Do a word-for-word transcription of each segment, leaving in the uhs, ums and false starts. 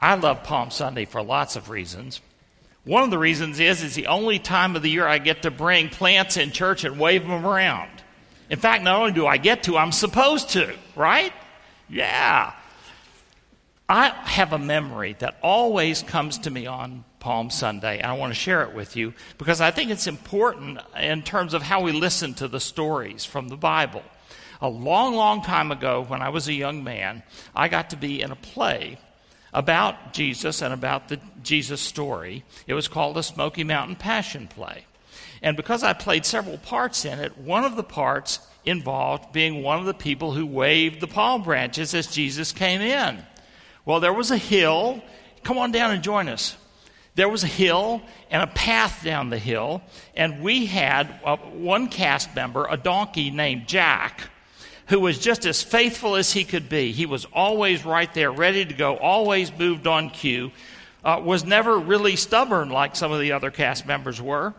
I love Palm Sunday for lots of reasons. One of the reasons is it's the only time of the year I get to bring plants in church and wave them around. In fact, not only do I get to, I'm supposed to, right? Yeah. I have a memory that always comes to me on Palm Sunday, and I want to share it with you because I think it's important in terms of how we listen to the stories from the Bible. A long, long time ago, when I was a young man, I got to be in a play about Jesus and about the Jesus story. It was called the Smoky Mountain Passion Play. And because I played several parts in it, one of the parts involved being one of the people who waved the palm branches as Jesus came in. Well, there was a hill. Come on down and join us. There was a hill and a path down the hill, and we had uh, one cast member, a donkey named Jack, who was just as faithful as he could be. He was always right there, ready to go, always moved on cue, uh, was never really stubborn like some of the other cast members were.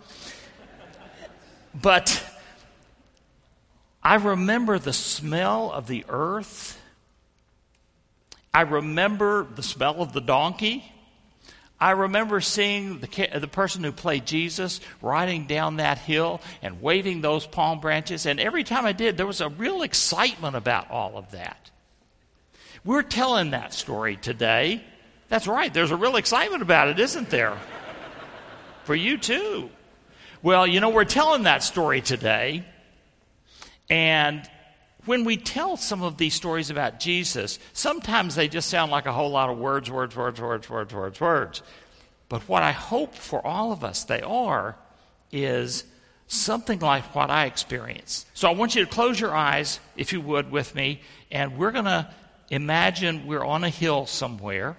But I remember the smell of the earth. I remember the smell of the donkey. I remember seeing the, the person who played Jesus riding down that hill and waving those palm branches. And every time I did, there was a real excitement about all of that. We're telling that story today. That's right. There's a real excitement about it, isn't there? For you too. Well, you know, we're telling that story today. And when we tell some of these stories about Jesus, sometimes they just sound like a whole lot of words, words, words, words, words, words, words. But what I hope for all of us they are is something like what I experienced. So I want you to close your eyes, if you would, with me, and we're going to imagine we're on a hill somewhere,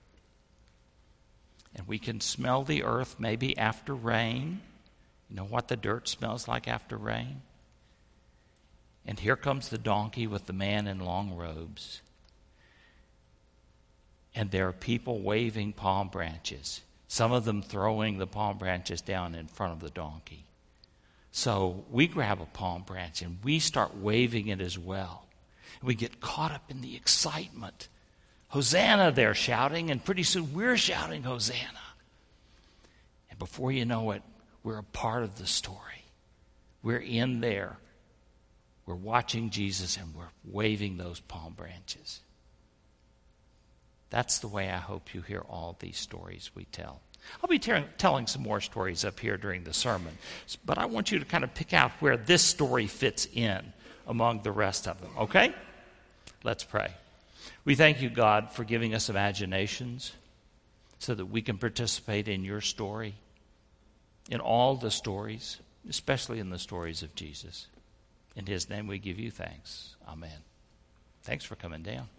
and we can smell the earth maybe after rain. You know what the dirt smells like after rain? And here comes the donkey with the man in long robes. And there are people waving palm branches, some of them throwing the palm branches down in front of the donkey. So we grab a palm branch and we start waving it as well. We get caught up in the excitement. Hosanna, they're shouting, and pretty soon we're shouting Hosanna. And before you know it, we're a part of the story. We're in there. We're watching Jesus and we're waving those palm branches. That's the way I hope you hear all these stories we tell. I'll be te- telling some more stories up here during the sermon, but I want you to kind of pick out where this story fits in among the rest of them, okay? Let's pray. We thank you, God, for giving us imaginations so that we can participate in your story, in all the stories, especially in the stories of Jesus. In his name we give you thanks. Amen. Thanks for coming down.